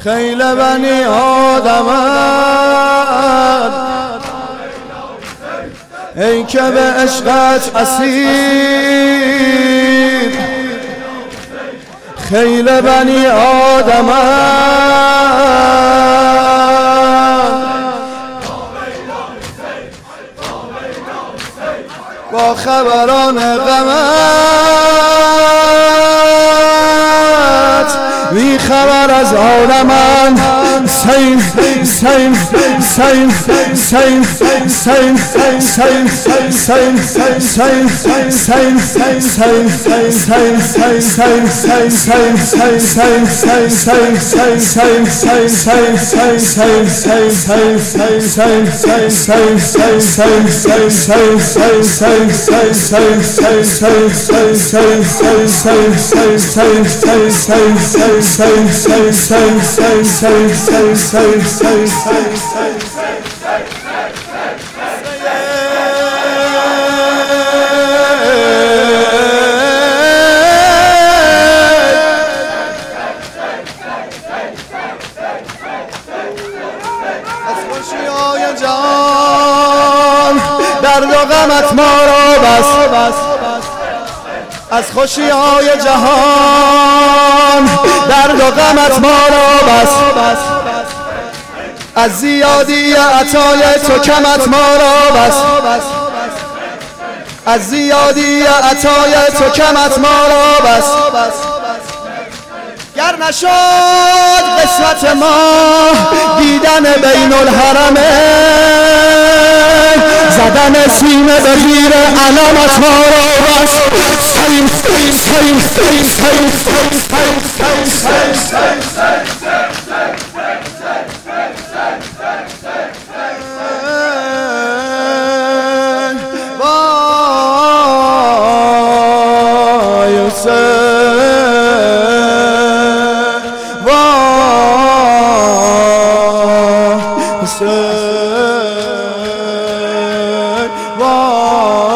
خیل بنی آدمت ای که به عشقت اسیر، خیل بنی آدمت با خبران غمت بی خبر از عالمند. سین سین سین سین سین سین سین سین سین درد و غمت ما را بس، از خوشی‌های جهان درد و غمت ما را بس، از زیادی عطای تو کمت ما را بس، از زیادی عطای تو کمت ما را بس. گر نشد قسمت ما دیدن بین الحرمین، زدن سینه به زیر علمت ما را بس. سیم سیم سیم سیم سیم سیم سیم سیم